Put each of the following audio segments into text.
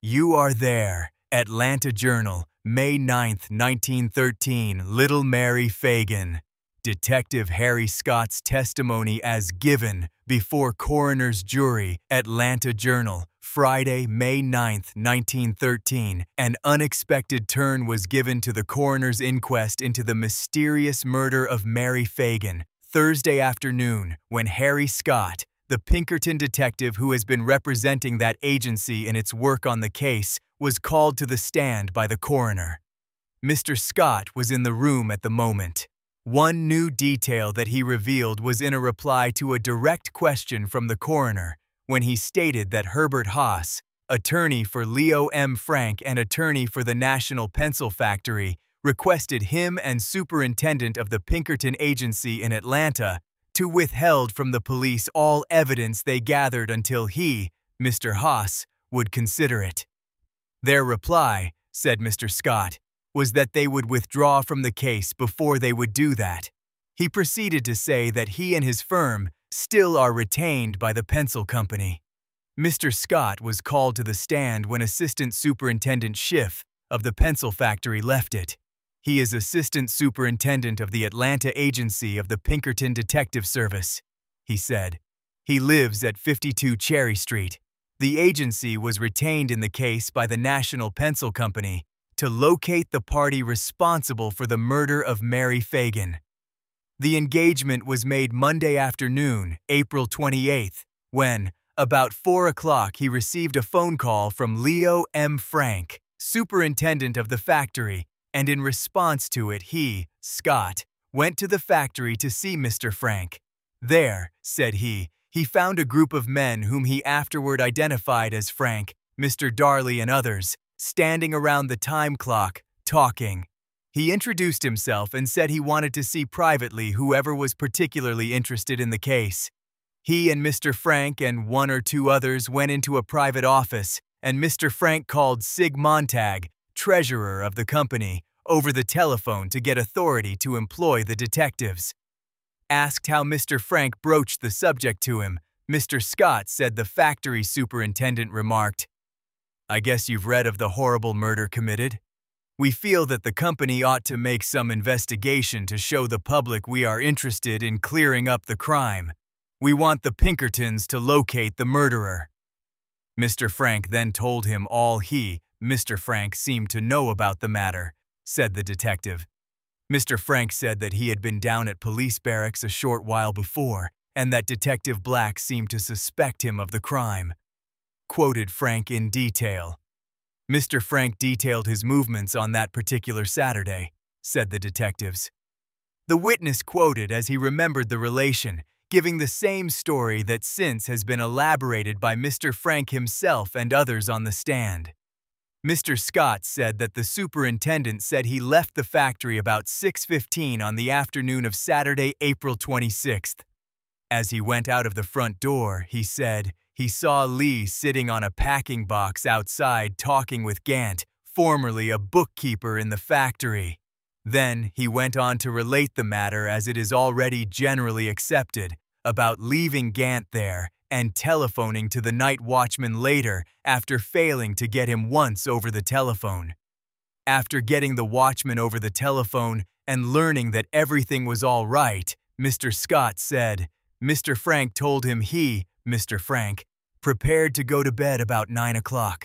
You Are There, Atlanta Journal, May 9, 1913, Little Mary Fagan. Detective Harry Scott's testimony as given before coroner's jury, Atlanta Journal, Friday, May 9, 1913. An unexpected turn was given to the coroner's inquest into the mysterious murder of Mary Fagan, Thursday afternoon, when Harry Scott, the Pinkerton detective who has been representing that agency in its work on the case, was called to the stand by the coroner. Mr. Scott was in the room at the moment. One new detail that he revealed was in a reply to a direct question from the coroner, when he stated that Herbert Haas, attorney for Leo M. Frank and attorney for the National Pencil Factory, requested him and superintendent of the Pinkerton agency in Atlanta to withheld from the police all evidence they gathered until he, Mr. Haas, would consider it. Their reply, said Mr. Scott, was that they would withdraw from the case before they would do that. He proceeded to say that he and his firm still are retained by the pencil company. Mr. Scott was called to the stand when Assistant Superintendent Schiff of the pencil factory left it. He is Assistant Superintendent of the Atlanta agency of the Pinkerton Detective Service, he said. He lives at 52 Cherry Street. The agency was retained in the case by the National Pencil Company to locate the party responsible for the murder of Mary Fagan. The engagement was made Monday afternoon, April 28th, when, about 4 o'clock, he received a phone call from Leo M. Frank, superintendent of the factory, and in response to it he, Scott, went to the factory to see Mr. Frank. There, said he found a group of men whom he afterward identified as Frank, Mr. Darley and others, standing around the time clock, talking. He introduced himself and said he wanted to see privately whoever was particularly interested in the case. He and Mr. Frank and one or two others went into a private office, and Mr. Frank called Sig Montag, treasurer of the company, over the telephone to get authority to employ the detectives. Asked how Mr. Frank broached the subject to him, Mr. Scott said the factory superintendent remarked, "I guess you've read of the horrible murder committed? We feel that the company ought to make some investigation to show the public we are interested in clearing up the crime. We want the Pinkertons to locate the murderer." Mr. Frank then told him all Mr. Frank seemed to know about the matter, said the detective. Mr. Frank said that he had been down at police barracks a short while before, and that Detective Black seemed to suspect him of the crime. Quoted Frank in detail. Mr. Frank detailed his movements on that particular Saturday, said the detectives. The witness quoted as he remembered the relation, giving the same story that since has been elaborated by Mr. Frank himself and others on the stand. Mr. Scott said that the superintendent said he left the factory about 6:15 on the afternoon of Saturday, April 26th. As he went out of the front door, he said, he saw Lee sitting on a packing box outside talking with Gant, formerly a bookkeeper in the factory. Then he went on to relate the matter as it is already generally accepted, about leaving Gant there and telephoning to the night watchman later after failing to get him once over the telephone. After getting the watchman over the telephone and learning that everything was all right, Mr. Scott said, Mr. Frank told him he, Mr. Frank, prepared to go to bed about 9 o'clock.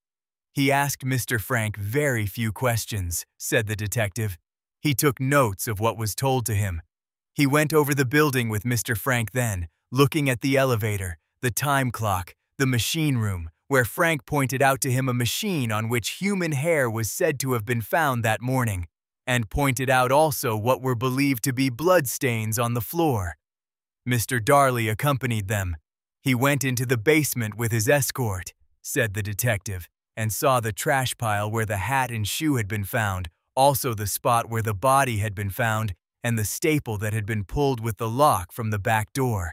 He asked Mr. Frank very few questions, said the detective. He took notes of what was told to him. He went over the building with Mr. Frank then, looking at the elevator, the time clock, the machine room, where Frank pointed out to him a machine on which human hair was said to have been found that morning, and pointed out also what were believed to be bloodstains on the floor. Mr. Darley accompanied them. He went into the basement with his escort, said the detective, and saw the trash pile where the hat and shoe had been found, also the spot where the body had been found, and the staple that had been pulled with the lock from the back door.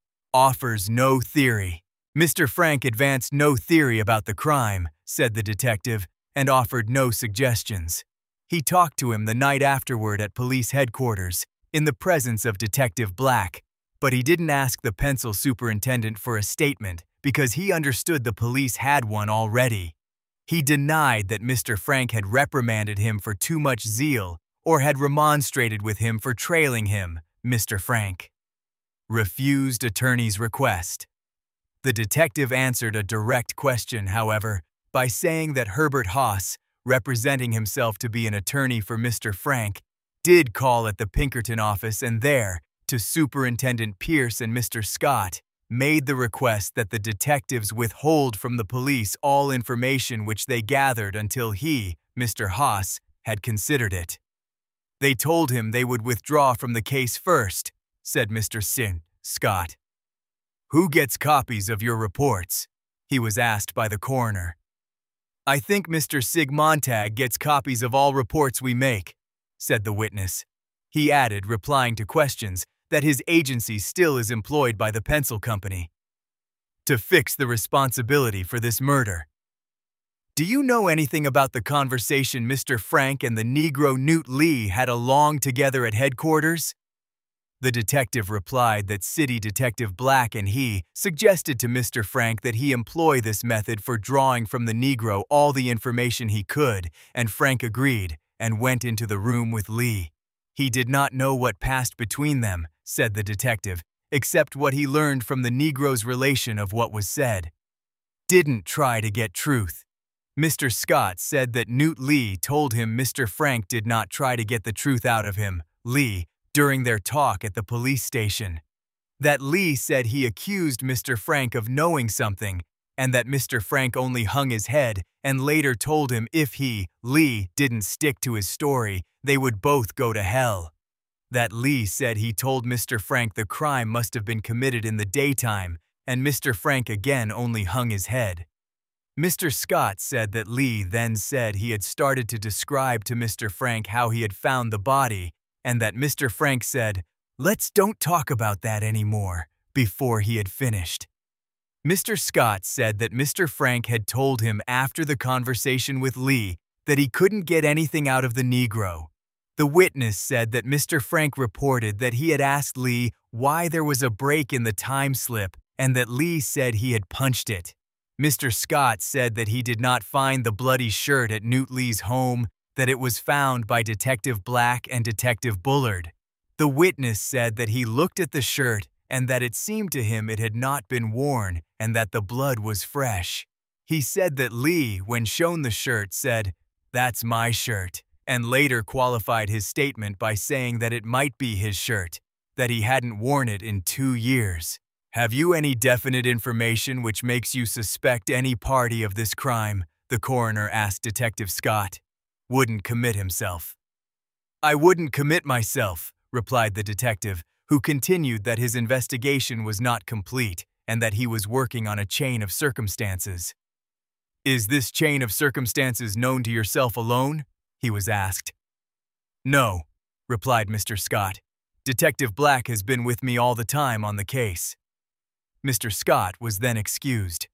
Offers no theory. Mr. Frank advanced no theory about the crime, said the detective, and offered no suggestions. He talked to him the night afterward at police headquarters, in the presence of Detective Black, but he didn't ask the pencil superintendent for a statement because he understood the police had one already. He denied that Mr. Frank had reprimanded him for too much zeal or had remonstrated with him for trailing him, Mr. Frank. Refused attorney's request. The detective answered a direct question, however, by saying that Herbert Haas, representing himself to be an attorney for Mr. Frank, did call at the Pinkerton office and there, to Superintendent Pierce and Mr. Scott, made the request that the detectives withhold from the police all information which they gathered until he, Mr. Haas, had considered it. They told him they would withdraw from the case first, said Mr. Scott. Who gets copies of your reports? He was asked by the coroner. I think Mr. Montag gets copies of all reports we make, said the witness. He added, replying to questions, that his agency still is employed by the pencil company to fix the responsibility for this murder. Do you know anything about the conversation Mr. Frank and the Negro Newt Lee had along together at headquarters? The detective replied that City Detective Black and he suggested to Mr. Frank that he employ this method for drawing from the Negro all the information he could, and Frank agreed and went into the room with Lee. He did not know what passed between them, said the detective, except what he learned from the Negro's relation of what was said. Didn't try to get truth. Mr. Scott said that Newt Lee told him Mr. Frank did not try to get the truth out of him, Lee, during their talk at the police station. That Lee said he accused Mr. Frank of knowing something, and that Mr. Frank only hung his head and later told him if he, Lee, didn't stick to his story, they would both go to hell. That Lee said he told Mr. Frank the crime must have been committed in the daytime, and Mr. Frank again only hung his head. Mr. Scott said that Lee then said he had started to describe to Mr. Frank how he had found the body, and that Mr. Frank said, "Let's don't talk about that anymore," before he had finished. Mr. Scott said that Mr. Frank had told him after the conversation with Lee that he couldn't get anything out of the Negro. The witness said that Mr. Frank reported that he had asked Lee why there was a break in the time slip and that Lee said he had punched it. Mr. Scott said that he did not find the bloody shirt at Newt Lee's home, that it was found by Detective Black and Detective Bullard. The witness said that he looked at the shirt and that it seemed to him it had not been worn and that the blood was fresh. He said that Lee, when shown the shirt, said, "That's my shirt," and later qualified his statement by saying that it might be his shirt, that he hadn't worn it in 2 years. Have you any definite information which makes you suspect any party of this crime? The coroner asked Detective Scott. Wouldn't commit himself. I wouldn't commit myself, replied the detective, who continued that his investigation was not complete and that he was working on a chain of circumstances. Is this chain of circumstances known to yourself alone? He was asked. No, replied Mr. Scott. Detective Black has been with me all the time on the case. Mr. Scott was then excused.